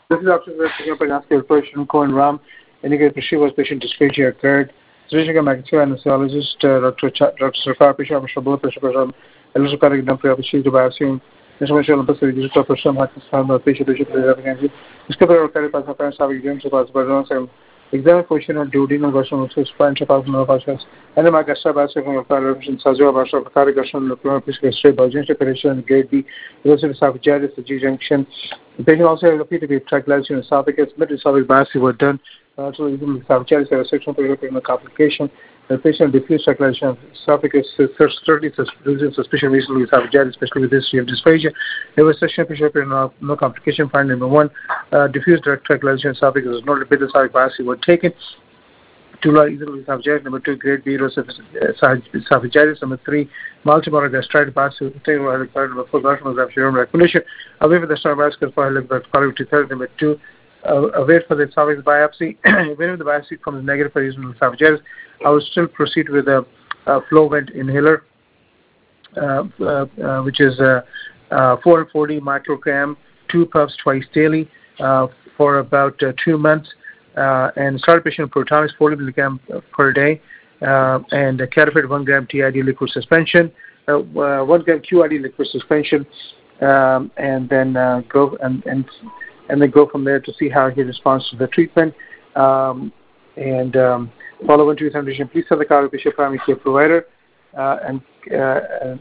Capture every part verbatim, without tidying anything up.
This is Doctor Pagnaski, Operation Cohen Ram, indicated Prashivas patient dysphagia occurred. Surgical Magazine anesthesiologist, uh, Doctor Doctor Sarkar Pisha, Shabbat, Prasham, Electrocaric Dumpy, Apache, to Basim, National Embassy, Digital Prasham, Hakistan, Patient, Patient, Patient, Discover Carry Pasapan, Savvy Games of Asbadon, exam question of duodenal version of Spine Chapas, Novashas, and the Magasta Basim of Paravision, Sazo, Basha, Karigashan, Local Straight, Urgent Operation, Grade B, University of South Jaris, the G Junction. The patient also had repeatedly trachylateral in esophagus, mid-esophageal biopsy were done. Also, even with esophageal there was sexual periodic complication. The patient diffuse trachylateral of esophagus, certainly losing suspicion recently with esophageal, especially with history of dysphagia. There was sexual periodic no, no complication. Find number one, uh, diffuse trachylateral esophagus was not repeated esophageal biopsy were taken. Two large easily esophagitis. Number two, grade B esophagitis. Number three, multiple gastritis biopsy. Number four, gastroesophageal recognition. Away with the esophagus for third. Number two, uh, await for the esophagus biopsy. Even if the biopsy comes negative for regional esophagitis, I will still proceed with a, a Flovent inhaler, uh, uh, uh, which is uh, uh, four hundred forty microgram, two puffs twice daily uh, for about uh, two months. Uh, and started patient Protonix forty milligram per day, uh, and uh, Catafate one gram T I D liquid suspension, uh, uh, one gram Q I D liquid suspension, um, and then uh, go and, and and then go from there to see how he responds to the treatment. Um, and um, follow on to his condition. Please have the card of patient primary care provider uh, and, uh, and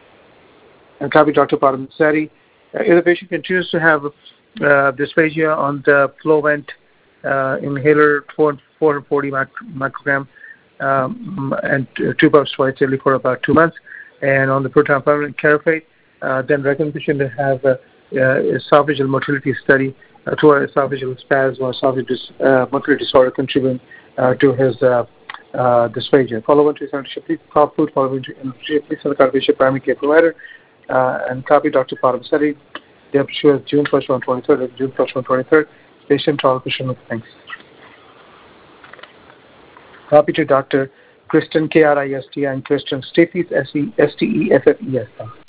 and copy Doctor Paramansari. Uh, if the patient continues to have uh, dysphagia on the Flovent Uh, inhaler four hundred forty microgram um, and two puffs twice daily for about two months, and on the proton pump Carafate, uh, then recommendation to have a, a esophageal motility study uh, to our esophageal spasm or esophageal uh, motility disorder contributing uh, to his uh, uh, dysphagia. Follow on to his please call food, follow on to please send the card patient primary care provider uh, and copy Doctor Paramansari. The issue is June first, one twenty-third, June first, one twenty-third. Patient trial patient thanks. Copy to Doctor Kristen K R I S T and Kristen Steffes S E S T E F F E S.